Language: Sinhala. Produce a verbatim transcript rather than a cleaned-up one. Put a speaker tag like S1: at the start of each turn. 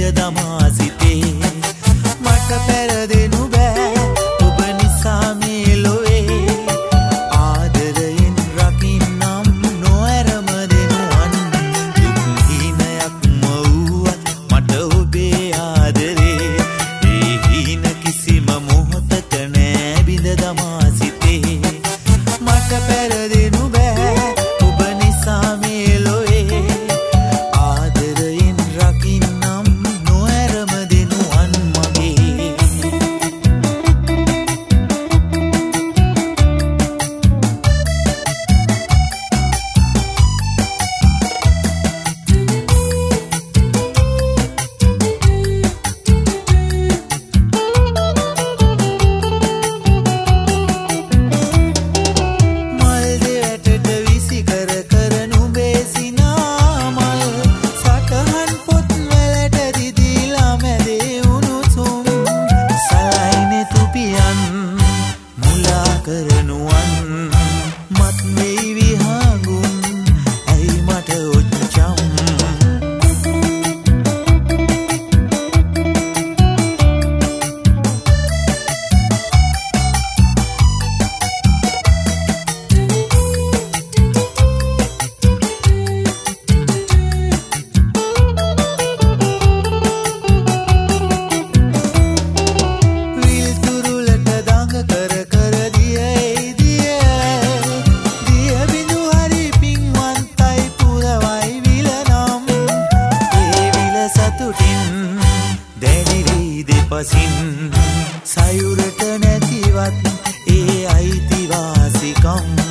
S1: දමා සිතේ මට පෙරදෙනු බෑ ඔබ නිසා මේ ලොවේ ආදරයෙන් රකින්නම් නොඇරම දෙනුවන් දුක් හීනයක්ම වුවත් මට ඔබේ ආදරේ ඒ හීන කිසිම මොහොතක නෑ බිඳ දමා සිතේ මට පෙරදෙනු බෑ ඔබ නිසා මේ ලොවේ ආදරයෙන් රකින්නම් නොඇරම දෙනුවන් මගේ මල් දෙවැටට විසි කර කර නුඹේ සිනාමල් සටහන් පොත් වලට දිදිලා මැදේ උණුසුම් සලයිනේ තුපියන් මුලා කරනුවන් මත් වෙයි විහඟුන් ඇයි මට ඔච්චම් විල්තුරුලට දඟ කර කර දිය එයි දිය දිය බිඳු හරි පින්වන්තයි පුරවයි විලනම් ඒ විල සතුටින් දැඩිරි දෙපසින් සයුරට නැතිවත් ඒ අයිතිවාසිකම්